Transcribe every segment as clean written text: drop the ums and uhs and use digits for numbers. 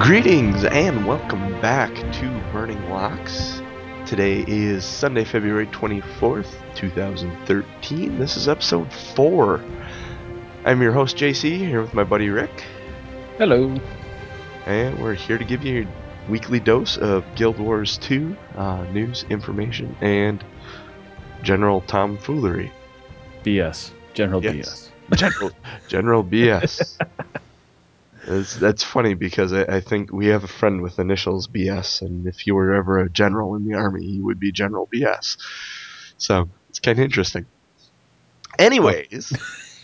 Greetings and welcome back to Burning Locks. Today is Sunday, February 24th, 2013. This is episode 4. I'm your host, JC, here with my buddy Rick. Hello. And we're here to give you your weekly dose of Guild Wars 2 news, information, and general tomfoolery. BS. General BS. General BS. That's funny because I think we have a friend with initials BS, and if you were ever a general in the army, you would be General BS. So it's kind of interesting. Anyways.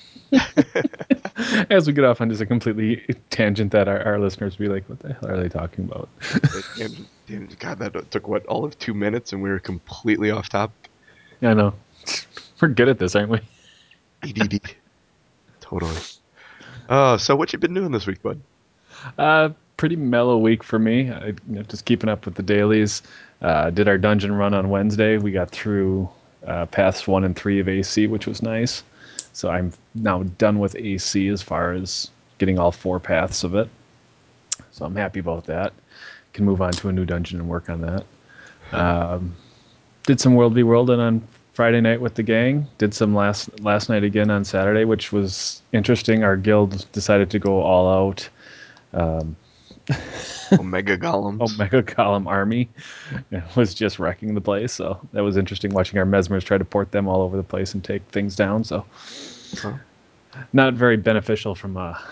As we get off on just a completely tangent that our listeners be like, what the hell are they talking about? God, that took, all of 2 minutes, and we were completely off topic. I know. We're good at this, aren't we? EDD. Totally. So what you been doing this week, bud? Pretty mellow week for me. Just keeping up with the dailies. Did our dungeon run on Wednesday. We got through paths 1 and 3 of AC, which was nice. So I'm now done with AC as far as getting all 4 paths of it. So I'm happy about that. Can move on to a new dungeon and work on that. Did some World v World on Friday night with the gang. Did some last night again on Saturday, which was interesting. Our guild decided to go all out. Omega Golems. Omega Golem army. It was just wrecking the place. So that was interesting watching our Mesmers try to port them all over the place and take things down. So not very beneficial from a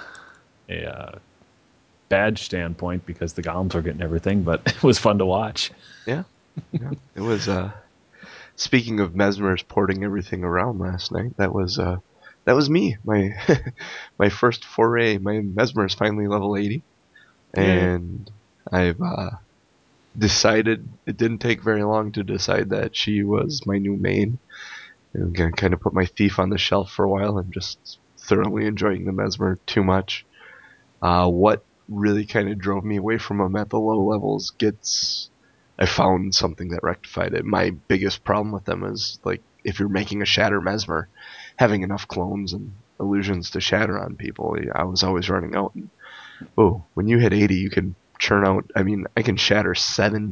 badge standpoint because the Golems were getting everything, but it was fun to watch. Yeah. It was, speaking of Mesmers porting everything around last night, that was me. My my first foray. My Mesmer is finally level 80, and I've decided. It didn't take very long to decide that she was my new main. I'm gonna kind of put my thief on the shelf for a while. I'm just thoroughly enjoying the Mesmer too much. What really kind of drove me away from them at the low levels I found something that rectified it. My biggest problem with them is, like, if you're making a Shatter Mesmer, having enough clones and illusions to shatter on people, I was always running out. And, when you hit 80, you can churn out, I can shatter 7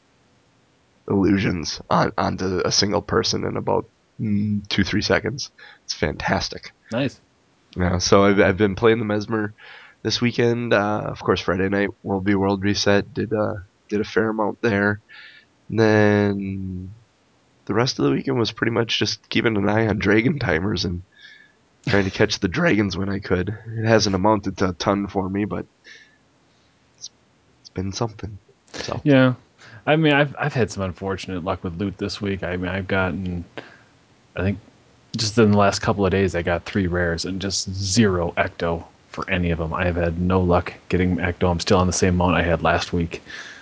illusions onto a single person in about 2-3 seconds. It's fantastic. Nice. Yeah, so I've been playing the Mesmer this weekend. Of course, Friday night, World v World reset, did a fair amount there. And then the rest of the weekend was pretty much just keeping an eye on dragon timers and trying to catch the dragons when I could. It hasn't amounted to a ton for me, but it's been something. So Yeah. I've had some unfortunate luck with loot this week. I've gotten, I think, just in the last couple of days, I got 3 rares and just 0 ecto for any of them. I have had no luck getting ecto. I'm still on the same amount I had last week.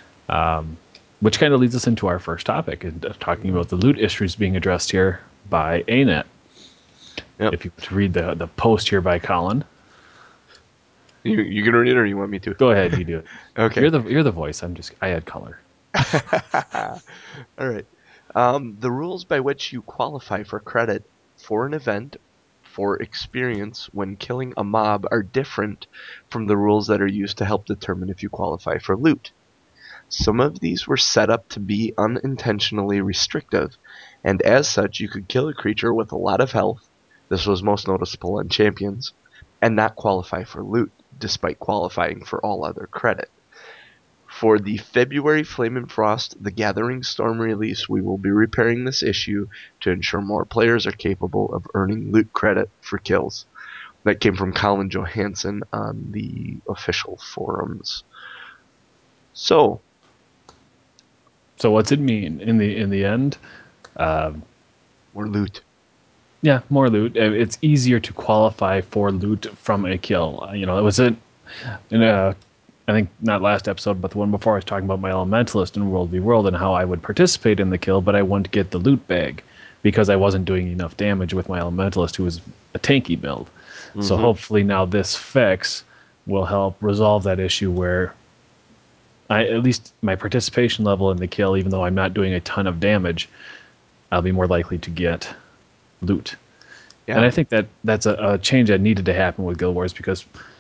Which kind of leads us into our first topic, and talking about the loot issues being addressed here by ANET. Yep. If you could read the post here by Colin. You gonna read it, or you want me to? Go ahead, you do it. Okay. You're the voice. I add color. All right. The rules by which you qualify for credit for an event for experience when killing a mob are different from the rules that are used to help determine if you qualify for loot. Some of these were set up to be unintentionally restrictive, and as such you could kill a creature with a lot of health, this was most noticeable on champions, and not qualify for loot, despite qualifying for all other credit. For the February Flame and Frost The Gathering Storm release, we will be repairing this issue to ensure more players are capable of earning loot credit for kills. That came from Colin Johansson on the official forums. So what's it mean in the end? more loot. Yeah, more loot. It's easier to qualify for loot from a kill. It was I think not last episode, but the one before, I was talking about my Elementalist in World v World and how I would participate in the kill, but I wouldn't get the loot bag because I wasn't doing enough damage with my Elementalist, who was a tanky build. Mm-hmm. So hopefully now this fix will help resolve that issue where at least my participation level in the kill, even though I'm not doing a ton of damage, I'll be more likely to get loot. Yeah. And I think that's a change that needed to happen with Guild Wars, because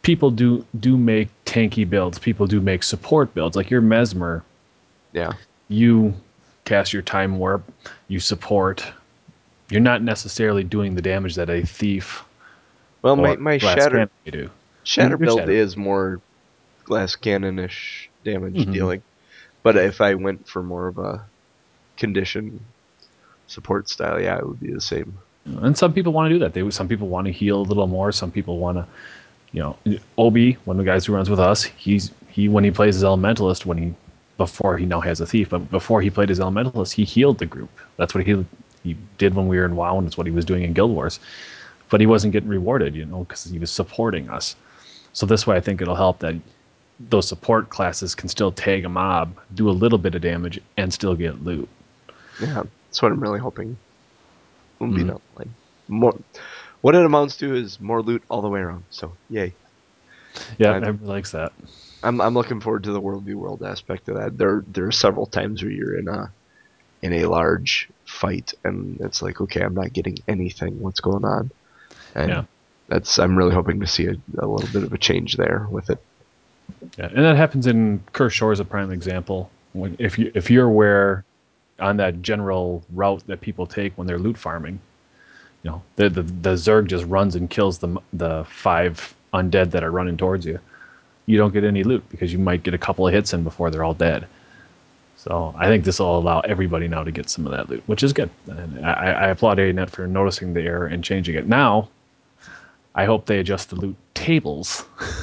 people do make tanky builds. People do make support builds. Like your Mesmer, Yeah. you cast your Time Warp, you support. You're not necessarily doing the damage that a Thief Well, my or my Glass shatter Cannon may do. shatter Your build Shatter. is more glass cannon-ish damage Mm-hmm. dealing, but if I went for more of a condition support style, yeah, it would be the same. And some people want to do that. Some people want to heal a little more. Some people want to, Obi, one of the guys who runs with us, he when he plays his Elementalist, before he now has a Thief, but before he played his Elementalist, he healed the group. That's what he did when we were in WoW, and it's what he was doing in Guild Wars. But he wasn't getting rewarded, because he was supporting us. So this way, I think it'll help that those support classes can still tag a mob, do a little bit of damage, and still get loot. Yeah, that's what I'm really hoping will be Mm-hmm. down the line. More, what it amounts to is more loot all the way around. So yay! Yeah, I'm everybody likes that. I'm looking forward to the world v world aspect of that. There are several times where you're in a large fight and it's like, okay, I'm not getting anything. What's going on? Yeah. And I'm really hoping to see a little bit of a change there with it. Yeah, and that happens in Cursed Shore as a prime example. If you're aware on that general route that people take when they're loot farming, the Zerg just runs and kills the 5 undead that are running towards you. You don't get any loot because you might get a couple of hits in before they're all dead. So I think this will allow everybody now to get some of that loot, which is good. And I applaud ANet for noticing the error and changing it. Now I hope they adjust the loot tables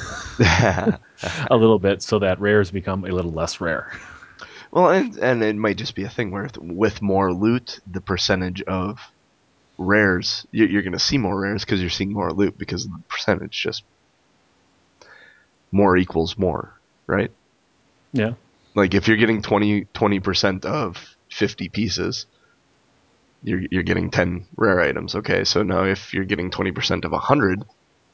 a little bit so that rares become a little less rare. Well, and it might just be a thing where with more loot, the percentage of rares you're going to see more rares because you're seeing more loot because the percentage just more equals more, right? Yeah. Like if you're getting 20% of 50 pieces, you're getting 10 rare items. Okay, so now if you're getting 20% of 100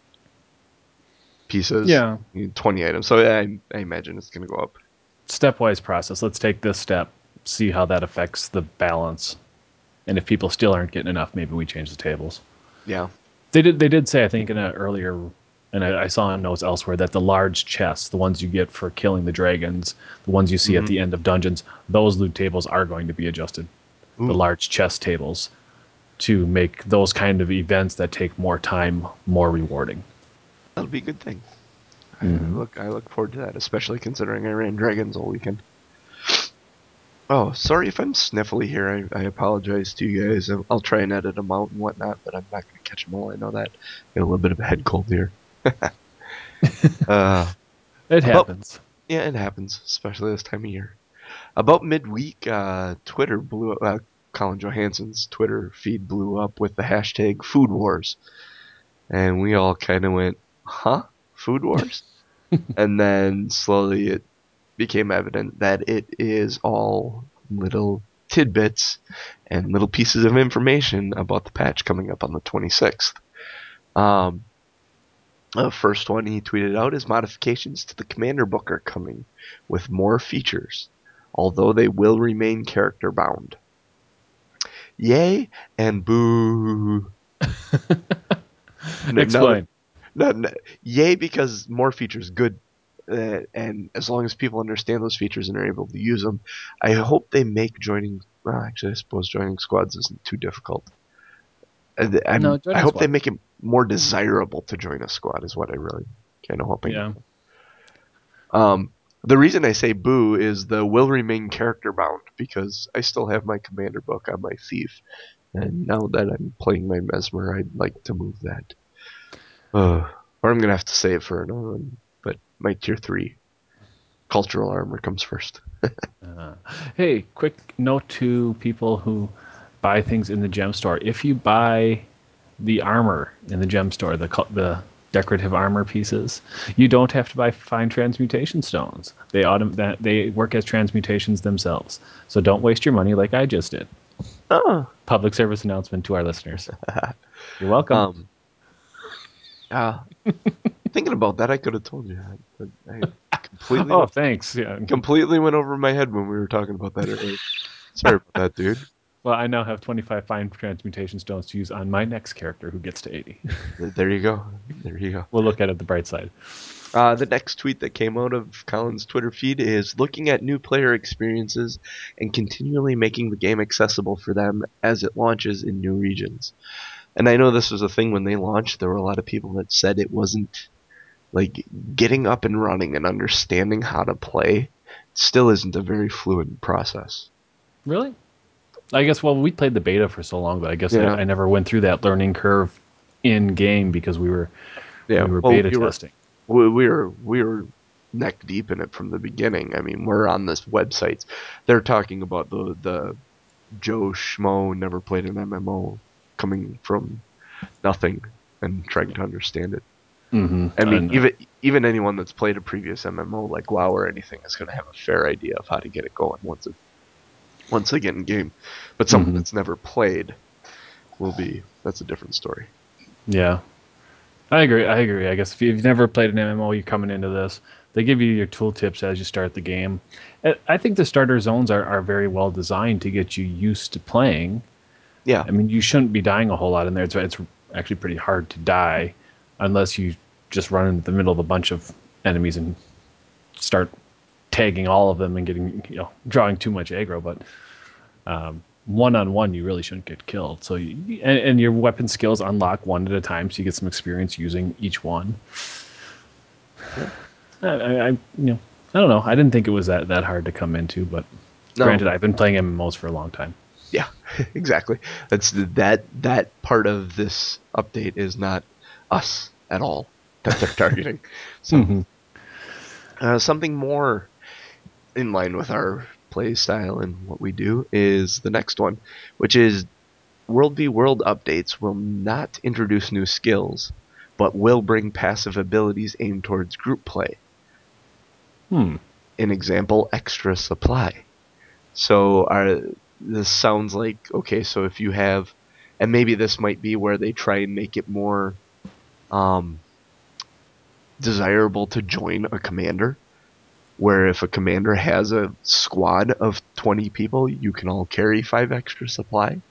pieces, Yeah. you need 20 items. So yeah, I imagine it's going to go up. Stepwise process. Let's take this step, see how that affects the balance. And if people still aren't getting enough, maybe we change the tables. Yeah. They did say, I think, in an earlier, and I saw in notes elsewhere, that the large chests, the ones you get for killing the dragons, the ones you see at Mm-hmm. the end of dungeons, those loot tables are going to be adjusted. The Ooh, large chest tables to make those kind of events that take more time more rewarding. that'll be a good thing. Mm-hmm. I look forward to that, especially considering I ran dragons all weekend. Oh, sorry if I'm sniffly here. I apologize to you guys. I'll try and edit them out and whatnot, but I'm not going to catch them all. I know that. Got a little bit of a head cold here. Uh, It about happens. Yeah, it happens, especially this time of year. About midweek, Twitter blew up. Colin Johansson's Twitter feed blew up with the hashtag Food Wars, and we all kind of went, "Huh, Food Wars?" And then slowly it became evident that it is all little tidbits and little pieces of information about the patch coming up on the 26th. Um, the first one he tweeted out is modifications to the commander book are coming with more features, although they will remain character bound. Yay and boo. Now, Explain. yay because more features, good. And as long as people understand those features and are able to use them, I hope they make joining. Well, actually, I suppose joining squads isn't too difficult. No, I joining hope they squad. make it more desirable to join a squad. Is what I really kind of hoping. Yeah. The reason I say boo is the will remain character bound because I still have my commander book on my thief, and now that I'm playing my mesmer, I'd like to move that. Or I'm gonna have to save for another one. But my tier 3 cultural armor comes first. Uh, hey, quick note to people who buy things in the gem store. If you buy the armor in the gem store, the decorative armor pieces, you don't have to buy fine transmutation stones. They work as transmutations themselves. So don't waste your money like I just did. Oh. Public service announcement to our listeners. You're welcome. um. Uh, Thinking about that, I could have told you that, but I completely Oh, thanks. Yeah. completely went over my head when we were talking about that earlier. Sorry about that, dude. Well, I now have 25 fine transmutation stones to use on my next character who gets to 80. There you go. There you go. We'll look at it the bright side. The next tweet that came out of Colin's Twitter feed is looking at new player experiences and continually making the game accessible for them as it launches in new regions. And I know this was a thing when they launched. There were a lot of people that said it wasn't like getting up and running and understanding how to play still isn't a very fluid process. Really? I guess, well, we played the beta for so long, but I guess Yeah, I never went through that learning curve in game because yeah. we were Well, beta testing. we were neck deep in it from the beginning. I mean, we're on this website. They're talking about the Joe Schmo never played an MMO coming from nothing and trying to understand it. Mm-hmm. I mean, And even anyone that's played a previous MMO like WoW or anything is going to have a fair idea of how to get it going once they get in game. But someone mm-hmm. that's never played will be that's a different story. Yeah, I agree. I agree. I guess if you've never played an MMO, you're coming into this. They give you your tooltips as you start the game. I think the starter zones are very well designed to get you used to playing. Yeah, I mean, you shouldn't be dying a whole lot in there. It's actually pretty hard to die unless you just run into the middle of a bunch of enemies and start tagging all of them and getting drawing too much aggro. But one on one, you really shouldn't get killed. So and your weapon skills unlock one at a time, so you get some experience using each one. yeah. I don't know. I didn't think it was that hard to come into, but No, granted, I've been playing MMOs for a long time. yeah, exactly. That part of this update is not us at all that they're targeting. So Mm-hmm. something more in line with our play style and what we do is the next one, which is World v World updates will not introduce new skills, but will bring passive abilities aimed towards group play. Hmm. An example, extra supply. So this sounds like okay. So if you have, and maybe this might be where they try and make it more um, desirable to join a commander. Where if a commander has a squad of 20 people, you can all carry 5 extra supply.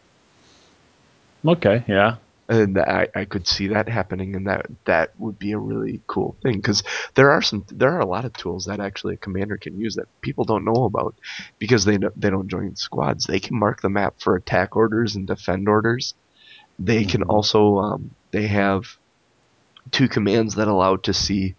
Okay. Yeah. And I could see that happening, and that would be a really cool thing because there are a lot of tools that actually a commander can use that people don't know about because they don't join squads. They can mark the map for attack orders and defend orders. They can Mm-hmm. also they have two commands that allow to see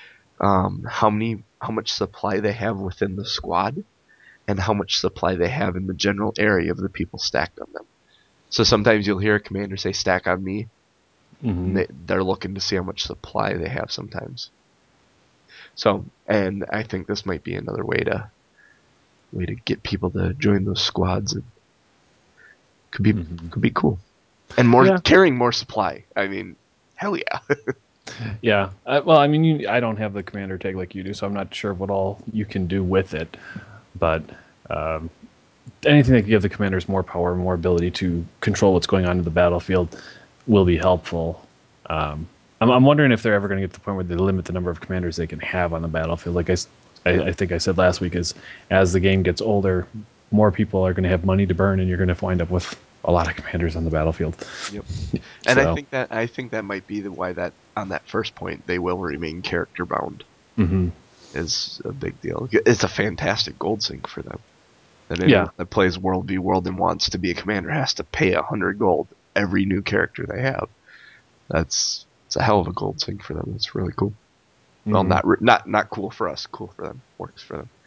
how much supply they have within the squad and how much supply they have in the general area of the people stacked on them. So sometimes you'll hear a commander say stack on me, and Mm-hmm. they're looking to see how much supply they have sometimes. So, and I think this might be another way to get people to join those squads. And could be Mm-hmm. could be cool. And more Yeah. carrying more supply. I mean, hell yeah. Yeah. Well, I mean, I don't have the commander tag like you do, so I'm not sure what all you can do with it. But anything that can give the commanders more power, more ability to control what's going on in the battlefield will be helpful. I'm wondering if they're ever going to get to the point where they limit the number of commanders they can have on the battlefield. Like Yep. I think I said last week, is as the game gets older, more people are going to have money to burn, and you're going to wind up with a lot of commanders on the battlefield. Yep. And I So, think that I think that might be why that on that first point they will remain character bound mm-hmm. is a big deal. It's a fantastic gold sink for them. That Yeah, anyone that plays World v World and wants to be a commander has to pay 100 gold every new character they have. It's a hell of a gold sink for them. It's really cool. Well, mm-hmm. not cool for us. Cool for them. Works for them.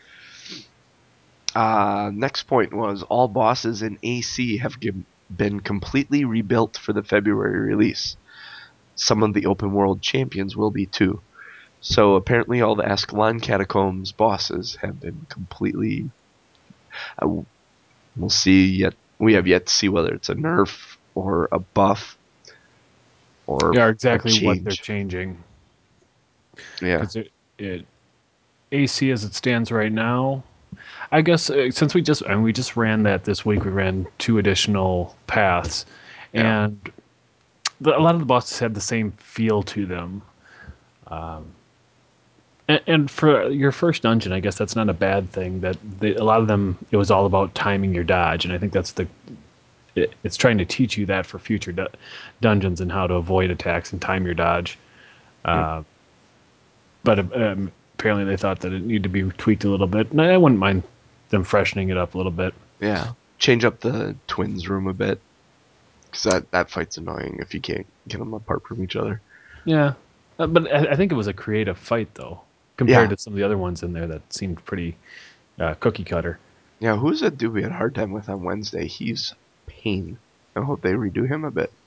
Next point was all bosses in AC have been completely rebuilt for the February release. Some of the open world champions will be too. So apparently, all the Ascalon Catacombs bosses have been completely. Uh, we'll see yet. We have yet to see whether it's a nerf or a buff or Yeah, a exactly what they're change. changing, Yeah, because it AC as it stands right now. I guess since we just ran that this week, we ran two additional paths, yeah, and a lot of the bosses had the same feel to them. And for your first dungeon, I guess that's not a bad thing. That a lot of them, it was all about timing your dodge, and I think that's it's trying to teach you that for future dungeons and how to avoid attacks and time your dodge. Yep. But apparently they thought that it needed to be tweaked a little bit, and I wouldn't mind them freshening it up a little bit. Yeah. Change up the twins room a bit. Because that fight's annoying if you can't get them apart from each other. Yeah, but I think it was a creative fight though, compared Yeah. to some of the other ones in there that seemed pretty cookie cutter. Yeah, who's that dude we had a hard time with on Wednesday? He's pain. I hope they redo him a bit.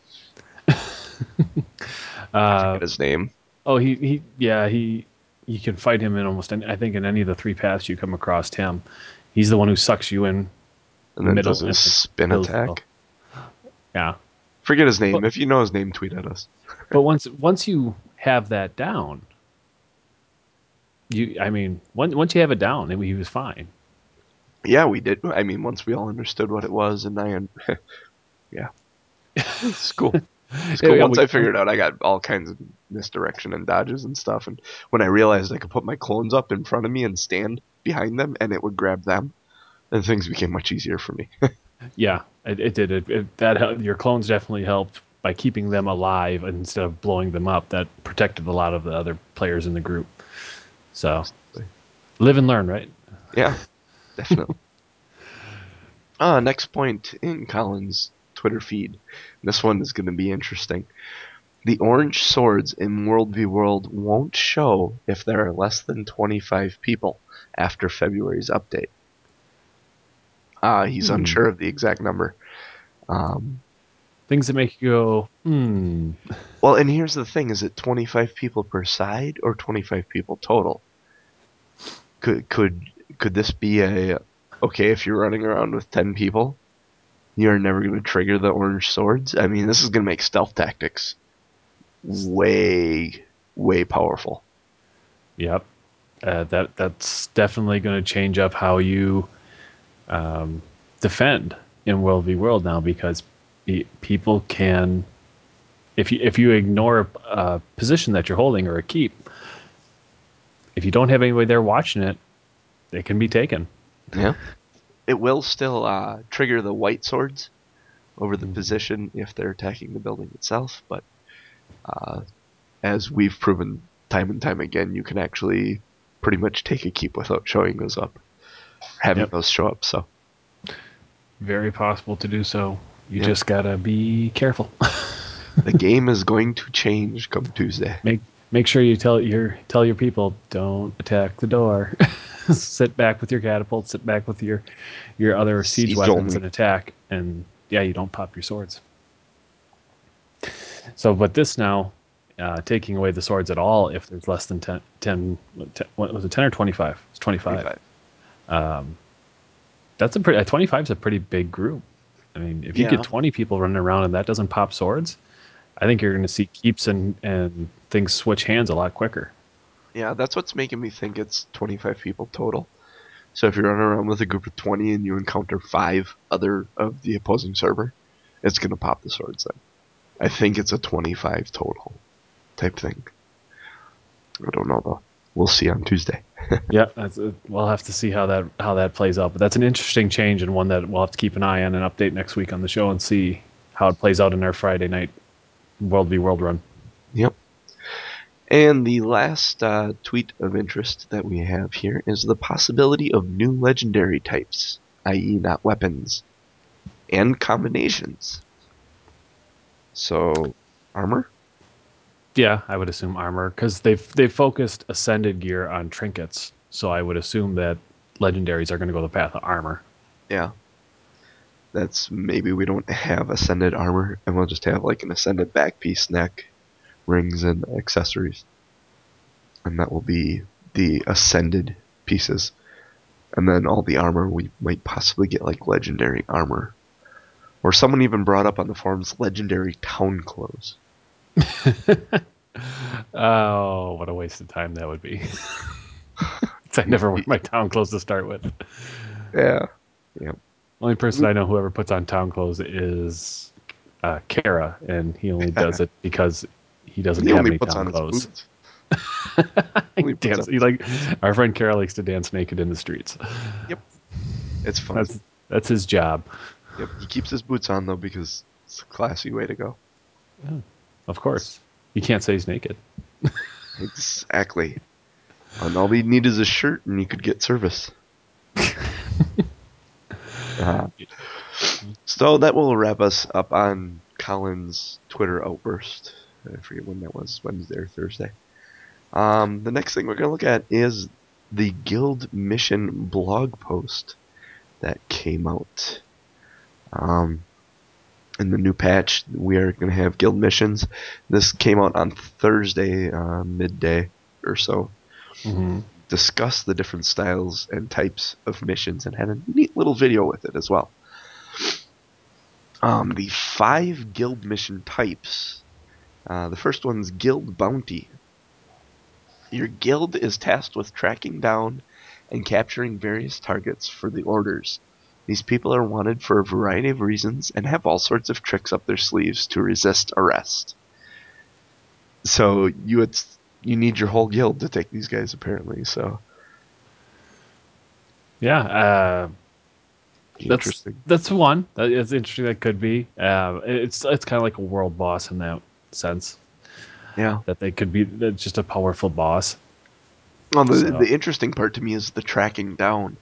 I Uh, forget his name. oh, he you can fight him in almost any, I think in any of the three paths you come across him. He's the one who sucks you in And the then does middle his and then spin kills you. attack. Yeah, Forget his but name. If you know his name, tweet at us. but once you have that down, I mean once you have it down, he was fine. Yeah, we did. I mean, once we all understood what it was, and yeah, it's cool. It's cool. Yeah, Once I figured out I got all kinds of misdirection and dodges and stuff, and when I realized I could put my clones up in front of me and stand behind them, and it would grab them, then things became much easier for me. yeah, it did. Your clones definitely helped by keeping them alive instead of blowing them up. That protected a lot of the other players in the group. So live and learn, right? Yeah, definitely. Next point in Colin's Twitter feed. This one is going to be interesting. The orange swords in World v World won't show if there are less than 25 people after February's update. He's Hmm. unsure of the exact number. Um, Things that make you go, hmm. well, and here's the thing: is it 25 people per side or 25 people total? Could could could this be a okay if you're running around with 10 people, you're never going to trigger the orange swords? I mean, this is going to make stealth tactics way powerful. Yep. That's definitely going to change up how you defend in World v World now because people can, if you ignore a position that you're holding or a keep, if you don't have anybody there watching it, it can be taken. Yeah, it will still trigger the white swords over the Mm-hmm. position if they're attacking the building itself, but uh, as we've proven time and time again, you can actually pretty much take a keep without showing those up, having Yep. those show up. So, Very possible to do so. You yep, just gotta be careful. the game is going to change come Tuesday. make make sure you tell your people don't attack the door. Sit back with your catapult. Sit back with your other siege Siege weapons only. and attack. And yeah, you don't pop your swords. So, but this now, taking away the swords at all if there's less than 10 what was it, 10 or 25? It's 25. 25. That's a pretty, 25 is a pretty big group. I mean, if you get Yeah. 20 people running around and that doesn't pop swords, I think you're going to see keeps and things switch hands a lot quicker. Yeah, that's what's making me think it's 25 people total. So if you're running around with a group of 20 and you encounter 5 other of the opposing server, it's going to pop the swords then. I think it's a 25 total type thing. I don't know though. We'll see on Tuesday. Yeah, we'll have to see how that plays out. But that's an interesting change and one that we'll have to keep an eye on and update next week on the show and see how it plays out in our Friday night World v World run. Yep. And the last tweet of interest that we have here is the possibility of new legendary types, i.e., not weapons, and combinations. So, armor? Yeah, I would assume armor because they've focused ascended gear on trinkets, so I would assume that legendaries are going to go the path of armor. Yeah. That's maybe we don't have ascended armor, and we'll just have like an ascended back piece, neck, rings, and accessories. And that will be the ascended pieces. And then all the armor, we might possibly get like legendary armor. Or someone even brought up on the forums legendary town clothes. Oh, what a waste of time that would be! I never wear my town clothes to start with. Yeah. Yeah. Only person I know who ever puts on town clothes is Kara, and he only does it because he doesn't He have only any puts town on his clothes. boots. He Only puts on dance. He his like boots. our friend Kara likes to dance naked in the streets. Yep. It's fun. That's his job. Yep, he keeps his boots on though because it's a classy way to go. Of course. You can't say he's naked. Exactly. And all we need is a shirt, and you could get service. Uh, so that will wrap us up on Colin's Twitter outburst. I forget when that was, Wednesday or Thursday. The next thing we're going to look at is the guild mission blog post that came out. Um, in the new patch, we are going to have guild missions. This came out on Thursday, midday or so. Mm-hmm. Discuss the different styles and types of missions and had a neat little video with it as well. The 5 guild mission types. The first one's Guild Bounty. Your guild is tasked with tracking down and capturing various targets for the orders. These people are wanted for a variety of reasons and have all sorts of tricks up their sleeves to resist arrest. So you need your whole guild to take these guys apparently. So Yeah, interesting. that's one. It's interesting. That could be. It's kind of like a world boss in that sense Yeah. that they could be just a powerful boss. Well, So, the interesting part to me is the tracking down.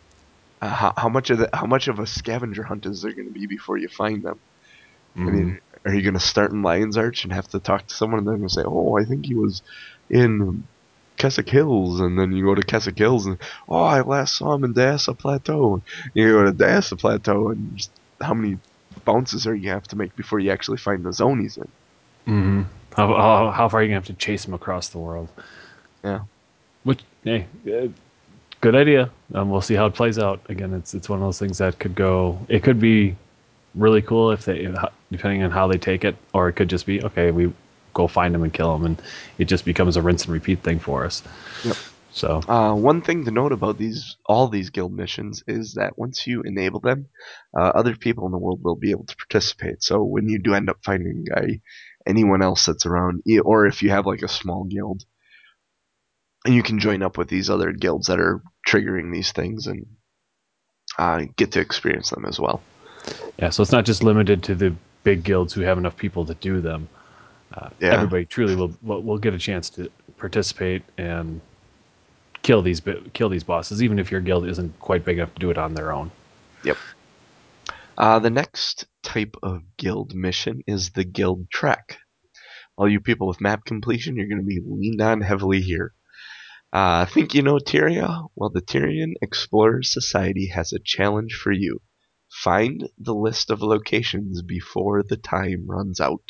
How much of a scavenger hunt is there going to be before you find them? I mm-hmm. mean, are you going to start in Lion's Arch and have to talk to someone and they're going to say, "Oh, I think he was in Keswick Hills," and then you go to Keswick Hills and, "Oh, I last saw him in Dasa Plateau." You go to Dasa Plateau and just how many bounces are you have to make before you actually find the zone he's in? Mm-hmm. How far are you gonna have to chase him across the world? Yeah. Which, hey, good idea. We'll see how it plays out. Again, it's one of those things that could go. It could be really cool if they, depending on how they take it, or it could just be okay. We go find him and kill him, and it just becomes a rinse and repeat thing for us. Yep. So, One thing to note about all these guild missions is that once you enable them, other people in the world will be able to participate. So when you do end up finding anyone else that's around, or if you have like a small guild, you can join up with these other guilds that are triggering these things and get to experience them as well. yeah, so it's not just limited to the big guilds who have enough people to do them. Yeah. Everybody truly will get a chance to participate and kill these bosses, even if your guild isn't quite big enough to do it on their own. Yep. The next type of guild mission is the guild trek. All you people with map completion, you're going to be leaned on heavily here. Think you know Tyria? Well, the Tyrian Explorers Society has a challenge for you. Find the list of locations before the time runs out.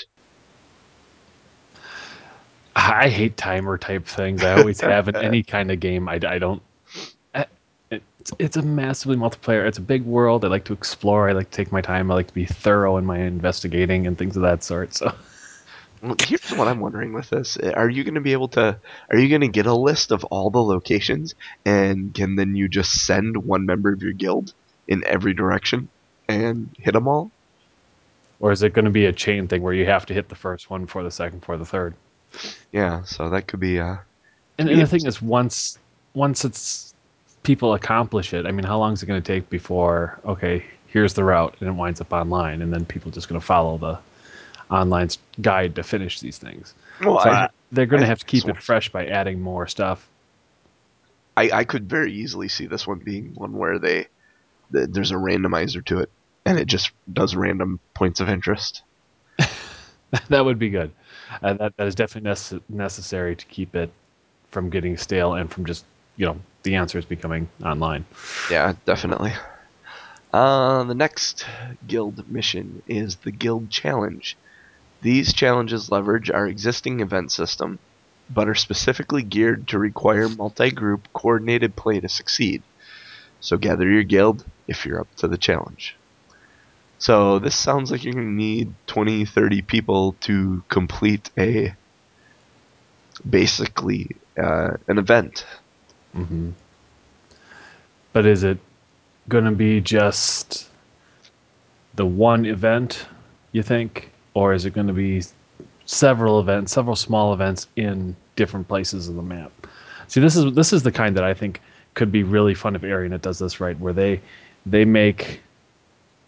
I hate timer type things. I always have in any kind of game. I don't. It's a massively multiplayer. It's a big world. I like to explore. I like to take my time. I like to be thorough in my investigating and things of that sort. So, Well, here's what I'm wondering with this. Are you going to be able to, are you going to get a list of all the locations and can then you just send one member of your guild in every direction and hit them all? or is it going to be a chain thing where you have to hit the first one for the second, for the third? Yeah, so that could And be the thing interesting. is, once it's people accomplish it, I mean, how long is it going to take before okay, here's the route, and it winds up online, and then people just going to follow the online guide to finish these things. Well, So they're going I to think have to this keep it one's fresh by adding more stuff. I could very easily see this one being one where there's a randomizer to it and it just does random points of interest. That would be good. That is definitely necessary to keep it from getting stale and from just the answers becoming online. Yeah, definitely. The next guild mission is the Guild Challenge. These challenges leverage our existing event system, but are specifically geared to require multi-group coordinated play to succeed. So gather your guild if you're up to the challenge. So this sounds like you're going to need 20, 30 people to complete a basically an event. Hmm. But is it going to be just the one event, you think, or is it going to be several events, several small events in different places of the map? See, this is the kind that I think could be really fun if AriaNet does this right, where they make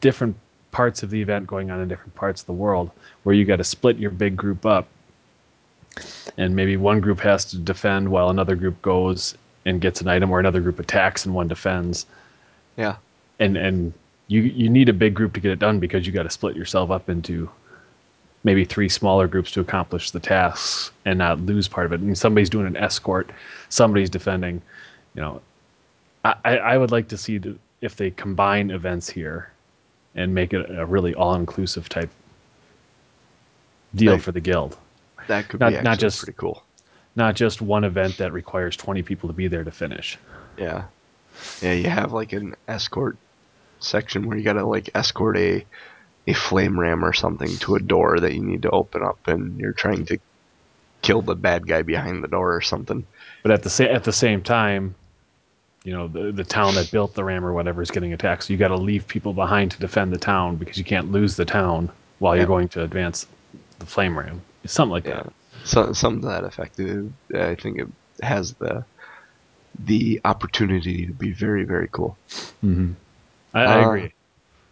different parts of the event going on in different parts of the world, where you got to split your big group up, and maybe one group has to defend while another group goes and gets an item, or another group attacks and one defends. Yeah. And you need a big group to get it done, because you got to split yourself up into maybe three smaller groups to accomplish the tasks and not lose part of it. I mean, somebody's doing an escort, somebody's defending. You know, I would like to see if they combine events here and make it a really all-inclusive type deal That for the guild. that could be Not actually just pretty cool. not just one event that requires 20 people to be there to finish. Yeah. Yeah, you have like an escort section where you gotta like escort a flame ram or something to a door that you need to open up, and you're trying to kill the bad guy behind the door or something. But at the same time, the town that built the ram or whatever is getting attacked. So you got to leave people behind to defend the town, because you can't lose the town while you're Yeah, going to advance the flame ram. Something like yeah. that. So something to that effect. I think it has the opportunity to be very, very cool. Mm-hmm. I Uh, agree.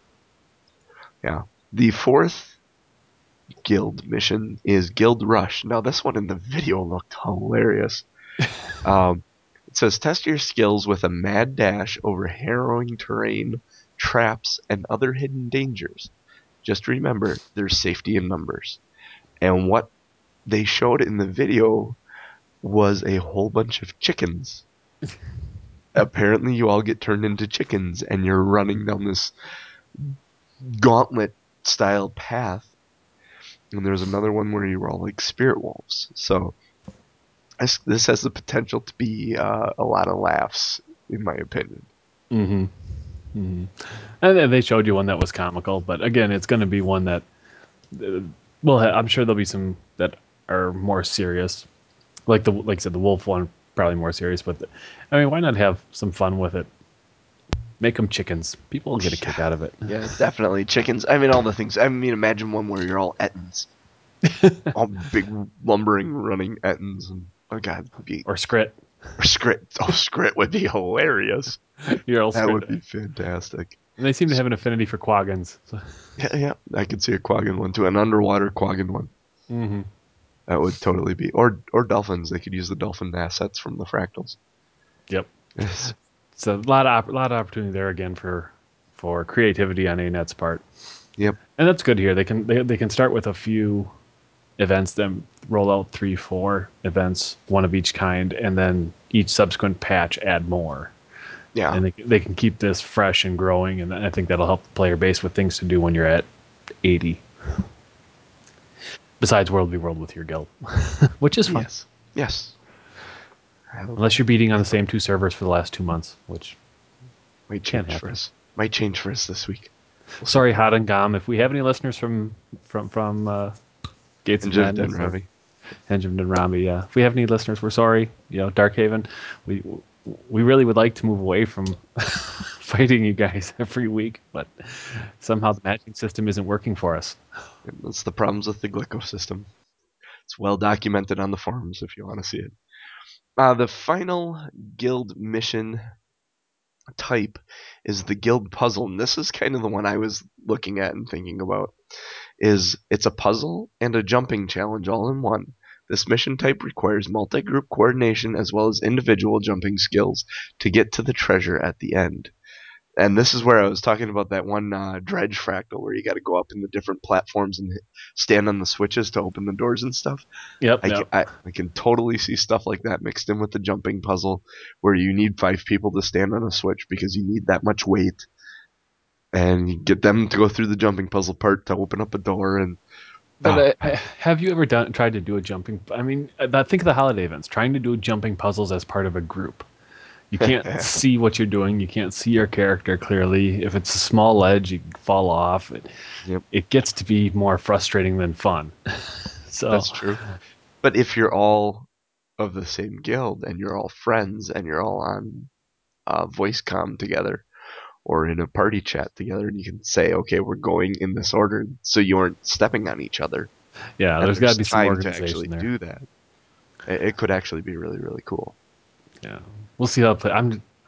yeah. The fourth guild mission is Guild Rush. Now, this one in the video looked hilarious. Um, it says test your skills with a mad dash over harrowing terrain, traps, and other hidden dangers. Just remember, there's safety in numbers. And what they showed in the video was a whole bunch of chickens. Apparently, you all get turned into chickens, and you're running down this gauntlet style path. And there's another one where you were all like spirit wolves. So this has the potential to be a lot of laughs, in my opinion. Mm-hmm. Mm-hmm. And then they showed you one that was comical, but again, it's going to be one that, well, I'm sure there'll be some that are more serious, like I said, the wolf one probably more serious. But I mean, why not have some fun with it? Make them chickens. People will get a Yeah, kick out of it. yeah, definitely chickens. I mean, all the things. I mean, imagine one where you're all Ettins, all big lumbering running Ettins, and oh god, be Or Scrit. or Scrit. Oh, Scrit would be hilarious. You're all That Scrit. would be fantastic. And they seem to have an affinity for quaggins. So, Yeah, yeah, I could see a Quaggin one too, an underwater Quaggin one. mm-hmm. That would totally be, or dolphins. They could use the dolphin assets from the fractals. Yep. Yes. So a lot of opportunity there again for creativity on ANET's part, Yep. and that's good here. They can start with a few events, then roll out 3, 4 events, one of each kind, and then each subsequent patch add more. Yeah. And they can keep this fresh and growing, and I think that'll help the player base with things to do when you're at 80. Besides World v World with your guild, which is fun. Yes. Yes. I Unless you're beating on the same 2 servers for the last 2 months, which might can change for happen. us. Might change for us this week. We'll see. Sorry, Hot and Gom. If we have any listeners from Gates And of just done, Madness or Ravi. Engine and Rami, yeah. If we have any listeners, we're sorry. Darkhaven, we we really would like to move away from fighting you guys every week, but somehow the matching system isn't working for us. That's the problems with the Glico system. It's well documented on the forums if you want to see it. The final guild mission type is the guild puzzle, and this is kind of the one I was looking at and thinking about. It's a puzzle and a jumping challenge all in one. This mission type requires multi-group coordination as well as individual jumping skills to get to the treasure at the end. And this is where I was talking about that one dredge fractal where you got to go up in the different platforms and stand on the switches to open the doors and stuff. Yep, I can, yep. I, I can totally see stuff like that mixed in with the jumping puzzle where you need 5 people to stand on a switch because you need that much weight, and you get them to go through the jumping puzzle part to open up a door. And But oh, have you ever tried to do a jumping? I mean, think of the holiday events. Trying to do jumping puzzles as part of a group. You can't see what you're doing. You can't see your character clearly. If it's a small ledge, you fall off. yep, It gets to be more frustrating than fun. So, that's true. But if you're all of the same guild and you're all friends and you're all on voice comm together or in a party chat together, and you can say, okay, we're going in this order, so you aren't stepping on each other, yeah, and there's got to there's be some time to actually organization there. do that. It could actually be really, really cool. Yeah, we'll see how it plays.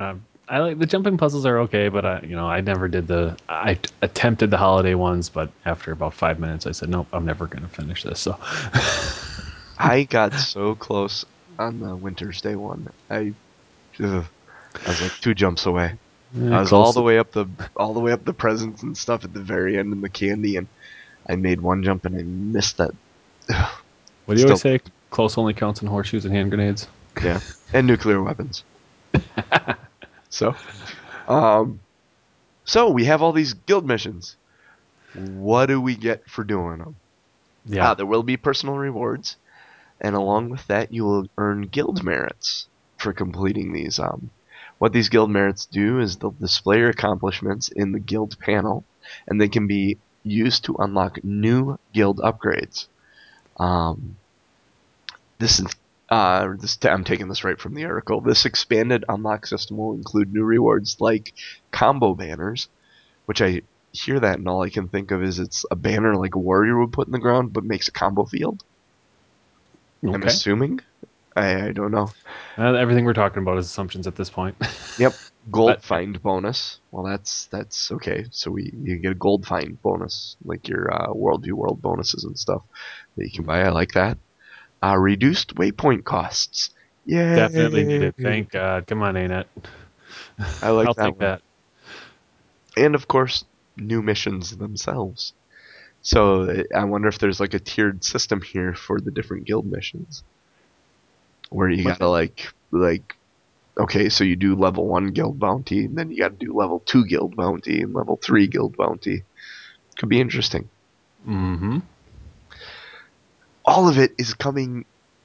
I like the jumping puzzles are okay, but I never did the. I attempted the holiday ones, but after about 5 minutes, I said, nope, I'm never going to finish this. So, I got so close on the Winter's Day one. Ugh, I was like 2 jumps away. I was close. all the way up the presents and stuff at the very end and the candy, and I made one jump and I missed that. What do you always Still, say? Close only counts in horseshoes and hand grenades. yeah, and nuclear weapons. So, um, so we have all these guild missions. What do we get for doing them? Yeah, There will be personal rewards, and along with that, you will earn guild merits for completing these. What these guild merits do is they'll display your accomplishments in the guild panel, and they can be used to unlock new guild upgrades. Um, this is I'm taking this right from the article. This expanded unlock system will include new rewards like combo banners, which I hear that and all I can think of is it's a banner like a warrior would put in the ground, but makes a combo field. I'm okay. assuming. I don't know. Everything we're talking about is assumptions at this point. Yep. But Gold find bonus. Well, that's okay. So you get a gold find bonus, like your worldview world bonuses and stuff that you can buy. I like that. Reduced waypoint costs. definitely Yay! needed. Thank God. Come on, ain't it? I like I'll that take one. that. And of course, new missions themselves. So I wonder if there's like a tiered system here for the different guild missions, where you What? gotta like okay, so you do level 1 guild bounty, and then you gotta do level 2 guild bounty and level 3 guild bounty. Could be interesting. Mm-hmm. All of it is coming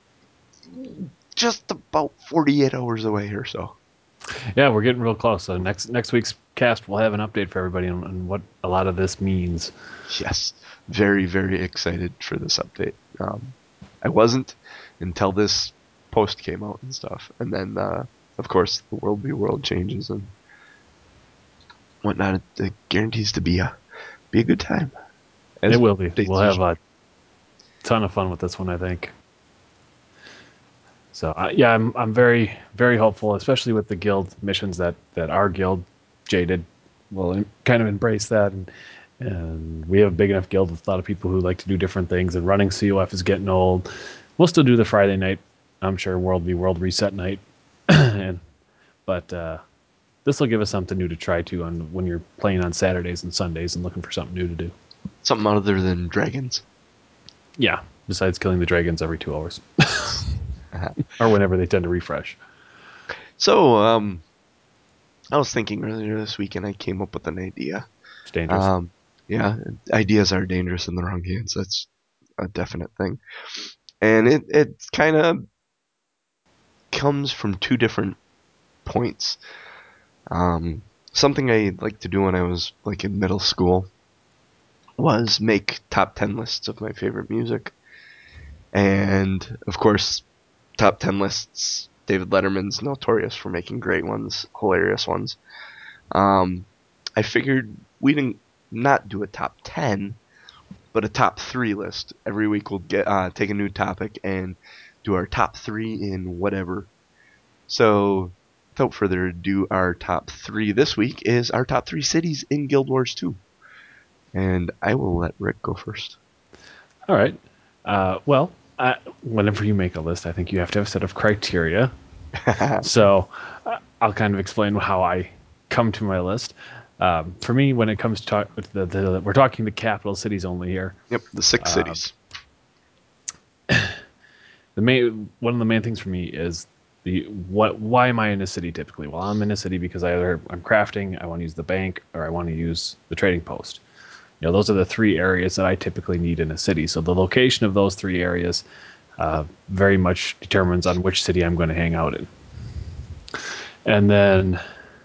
just about 48 hours away or so. Yeah, we're getting real close. So next week's cast, we'll have an update for everybody on what a lot of this means. Yes, very, very excited for this update. I wasn't until this post came out and stuff. And then, of course, the world be world changes and whatnot. It guarantees to be a good time, It as will be. We'll updates have usually. a ton of fun with this one, I think. So yeah, I'm very very hopeful, especially with the guild missions that our guild jaded will kind of embrace that, and we have a big enough guild with a lot of people who like to do different things. And running COF is getting old. We'll still do the Friday night, I'm sure, World v World reset night, and but this will give us something new to try to on when you're playing on Saturdays and Sundays and looking for something new to do. Something other than dragons. Yeah, besides killing the dragons every 2 hours Uh-huh. or whenever they tend to refresh. So, I was thinking earlier this week and I came up with an idea. It's dangerous. Um, yeah, ideas are dangerous in the wrong hands. That's a definite thing. And it kind of comes from two different points. Something I liked to do when I was like in middle school was make top 10 lists of my favorite music. And of course, top 10 lists, David Letterman's notorious for making great ones, hilarious ones. Um, I figured we didn't not do a top 10, but a top 3 list. Every week we'll get take a new topic and do our top 3 in whatever. So, without further ado, our top 3 this week is our top 3 cities in Guild Wars 2. And I will let Rick go first. All right. Well, whenever you make a list, I think you have to have a set of criteria. So I'll kind of explain how I come to my list. For me, when it comes to we're talking the capital cities only here. Yep, the 6 cities. The main one of the main things for me is the what. Why am I in a city typically? Well, I'm in a city because I'm crafting, I want to use the bank, or I want to use the trading post. Those are the three areas that I typically need in a city. So the location of those three areas very much determines on which city I'm going to hang out in. And then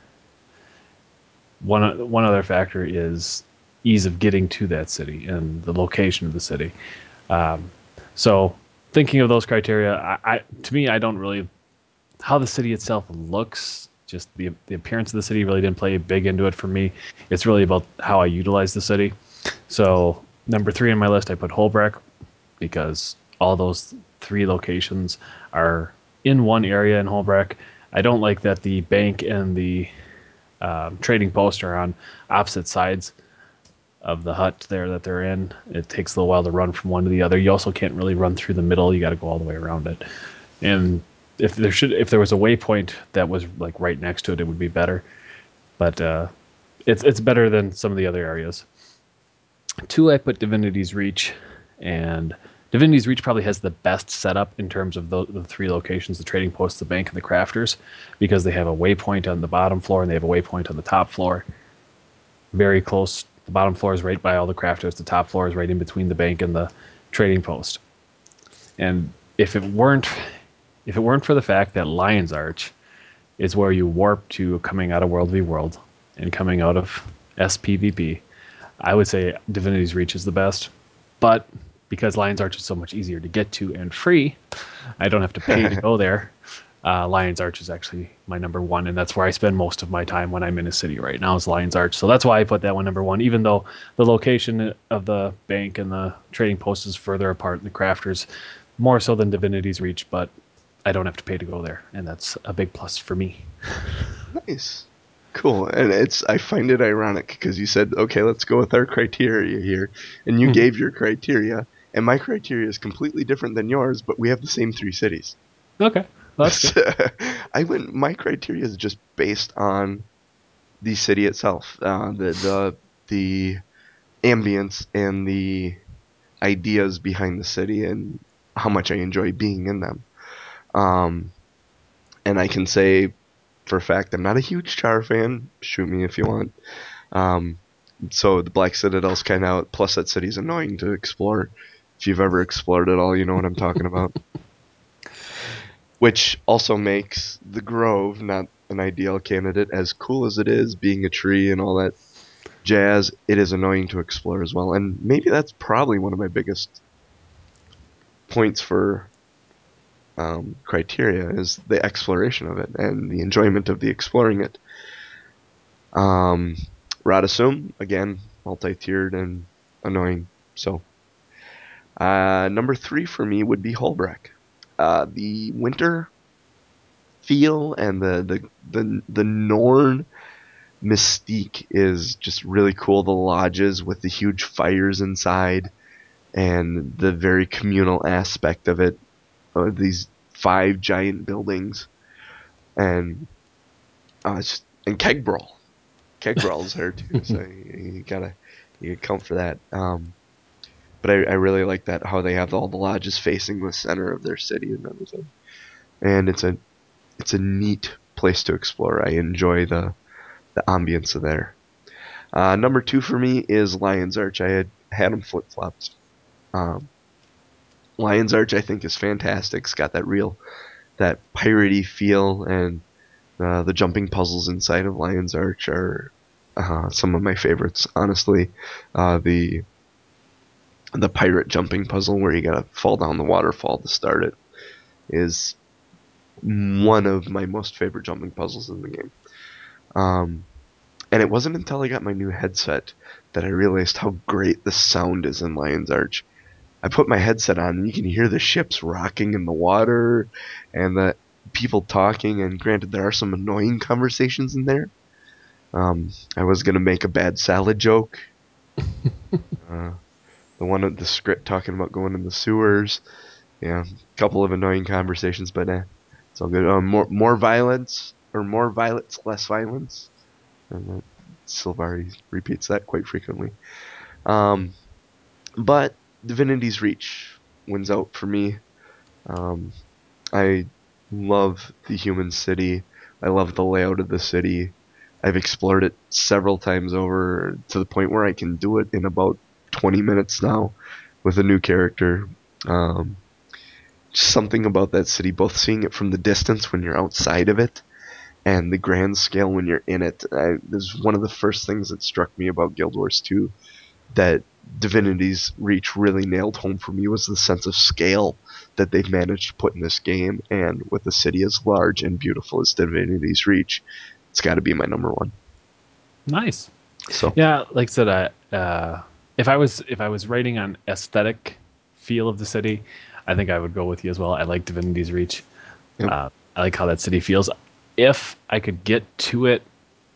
one other factor is ease of getting to that city and the location of the city. So thinking of those criteria, to me, I don't really how the city itself looks. Just the appearance of the city really didn't play big into it for me. It's really about how I utilize the city. So number 3 on my list, I put Holbrook because all those 3 locations are in one area in Holbrook. I don't like that the bank and the trading post are on opposite sides of the hut there that they're in. It takes a little while to run from one to the other. You also can't really run through the middle. You got to go all the way around it. And if there was a waypoint that was like right next to it, it would be better. But it's better than some of the other areas. Two, I put Divinity's Reach, and Divinity's Reach probably has the best setup in terms of the three locations: the trading post, the bank, and the crafters, because they have a waypoint on the bottom floor and they have a waypoint on the top floor. Very close. The bottom floor is right by all the crafters. The top floor is right in between the bank and the trading post. And if it weren't for the fact that Lion's Arch is where you warp to coming out of World v World and coming out of SPVP, I would say Divinity's Reach is the best. But because Lion's Arch is so much easier to get to and free, I don't have to pay to go there. Lion's Arch is actually my number one, and that's where I spend most of my time when I'm in a city right now is Lion's Arch. So that's why I put that one number one, even though the location of the bank and the trading post is further apart in the crafters, more so than Divinity's Reach, but I don't have to pay to go there, and that's a big plus for me. Nice. Cool. And I find it ironic because you said, okay, let's go with our criteria here. And you Mhm. gave your criteria, and my criteria is completely different than yours, but we have the same three cities. Okay, well, that's good. My criteria is just based on the city itself, the ambience and the ideas behind the city and how much I enjoy being in them. Um, and I can say for a fact I'm not a huge Char fan. Shoot me if you want. Um, so the Black Citadel's kind of out. Plus, that city's annoying to explore. If you've ever explored it all, you know what I'm talking about. Which also makes the Grove not an ideal candidate. As cool as it is, being a tree and all that jazz, it is annoying to explore as well. And maybe that's probably one of my biggest points for criteria is the exploration of it and the enjoyment of the exploring it. Um, Radisum, again, multi-tiered and annoying. So, number three for me would be Holbrook. The winter feel and the Norn mystique is just really cool. The lodges with the huge fires inside and the very communal aspect of it. These five giant buildings and and Keg Brawl. Keg Brawl's there too, so you account for that. But I really like that how they have all the lodges facing the center of their city and everything, and it's a neat place to explore. I enjoy the ambience of there. Number two for me is Lion's Arch. I had them flip flopped. Um, Lion's Arch I think is fantastic. It's got that piratey feel, and the jumping puzzles inside of Lion's Arch are some of my favorites. Honestly, the pirate jumping puzzle where you gotta fall down the waterfall to start it is one of my most favorite jumping puzzles in the game. Um, and it wasn't until I got my new headset that I realized how great the sound is in Lion's Arch. I put my headset on and you can hear the ships rocking in the water and the people talking. And granted, there are some annoying conversations in there. I was gonna make a bad salad joke. Uh, the one of the script talking about going in the sewers. Yeah, a couple of annoying conversations, but it's all good. More violence or more violence, less violence. And Silvari repeats that quite frequently. Um, but Divinity's Reach wins out for me. Um, I love the human city. I love the layout of the city. I've explored it several times over to the point where I can do it in about 20 minutes now with a new character. Um, just something about that city, both seeing it from the distance when you're outside of it and the grand scale when you're in it. This is one of the first things that struck me about Guild Wars 2 that Divinity's Reach really nailed home for me was the sense of scale that they've managed to put in this game. And with a city as large and beautiful as Divinity's Reach, it's got to be my number one. Nice. So, Yeah, like I said, if I was rating on aesthetic feel of the city, I think I would go with you as well. I like Divinity's Reach. yep. I like how that city feels. If I could get to it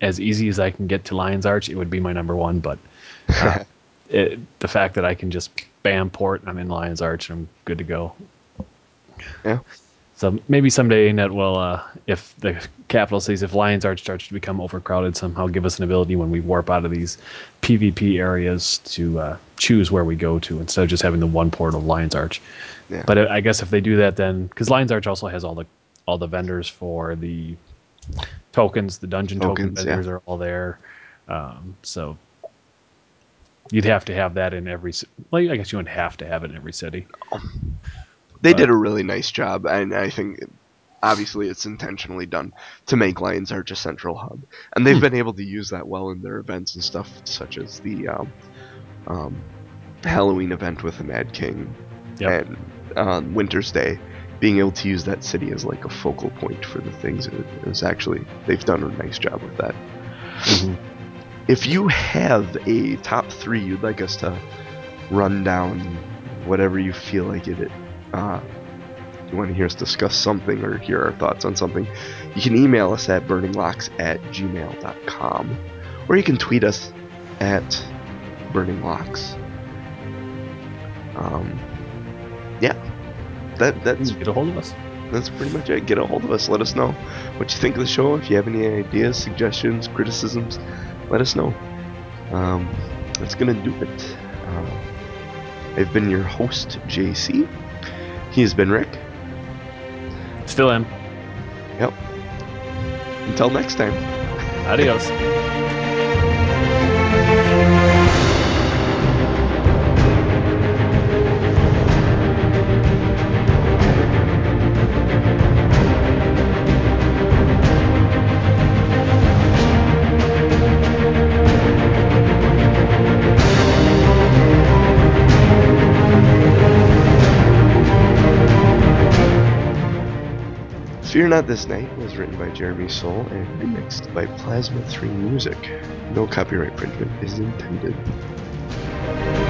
as easy as I can get to Lion's Arch, it would be my number one. But uh, the fact that I can just bam port, I'm in Lion's Arch, and I'm good to go. Yeah. So maybe someday Net will, if the capital cities, if Lion's Arch starts to become overcrowded, somehow give us an ability when we warp out of these PvP areas to choose where we go to instead of just having the one port of Lion's Arch. Yeah. But I guess if they do that, then because Lion's Arch also has all the vendors for the tokens, the dungeon token Tokens, yeah. vendors are all there. So you'd have to have that in every. Well, I guess you wouldn't have to have it in every city. They But did a really nice job, and I think obviously it's intentionally done to make Lions Arch a central hub, and they've been able to use that well in their events and stuff, such as the um, Halloween event with the Mad King yep. and on Winter's Day. Being able to use that city as like a focal point for the things, it was actually, they've done a nice job with that. Mm-hmm. If you have a top 3 you'd like us to run down, whatever you feel like you want to hear us discuss something or hear our thoughts on something, you can email us at burninglocks@gmail.com, or you can tweet us at burninglocks. Yeah, that's Get a hold of us. that's pretty much it. Get a hold of us. Let us know what you think of the show. If you have any ideas, suggestions, criticisms, let us know. That's gonna do it. I've been your host, JC. He has been Rick. Still am. Yep. Until next time. Adios. Fear Not This Night was written by Jeremy Soule and remixed by Plasma 3 Music. No copyright infringement is intended.